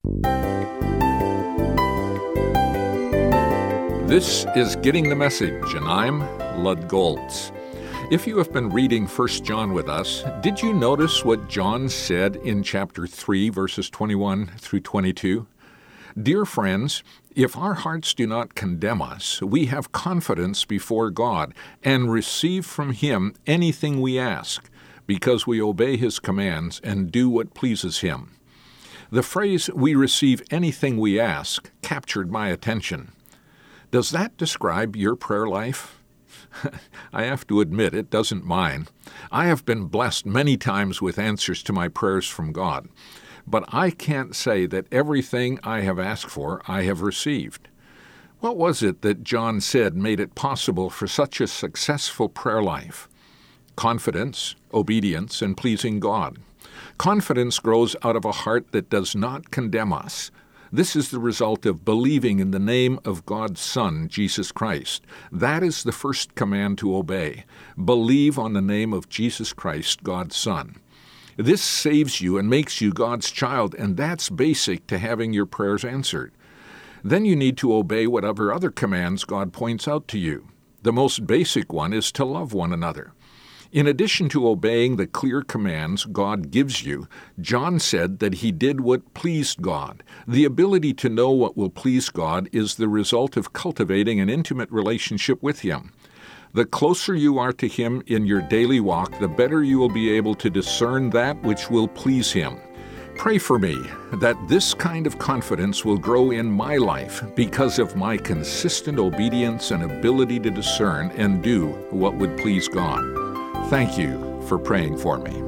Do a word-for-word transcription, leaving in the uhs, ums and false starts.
This is Getting the Message, and I'm Lud Goltz. If you have been reading First John with us, did you notice what John said in chapter three, verses twenty-one through twenty-two? Dear friends, if our hearts do not condemn us, we have confidence before God and receive from Him anything we ask, because we obey His commands and do what pleases Him. The phrase, "we receive anything we ask," captured my attention. Does that describe your prayer life? I have to admit, it doesn't mine. I have been blessed many times with answers to my prayers from God, but I can't say that everything I have asked for I have received. What was it that John said made it possible for such a successful prayer life? Confidence, obedience, and pleasing God. Confidence grows out of a heart that does not condemn us. This is the result of believing in the name of God's Son, Jesus Christ. That is the first command to obey. Believe on the name of Jesus Christ, God's Son. This saves you and makes you God's child, and that's basic to having your prayers answered. Then you need to obey whatever other commands God points out to you. The most basic one is to love one another. In addition to obeying the clear commands God gives you, John said that he did what pleased God. The ability to know what will please God is the result of cultivating an intimate relationship with Him. The closer you are to Him in your daily walk, the better you will be able to discern that which will please Him. Pray for me that this kind of confidence will grow in my life because of my consistent obedience and ability to discern and do what would please God. Thank you for praying for me.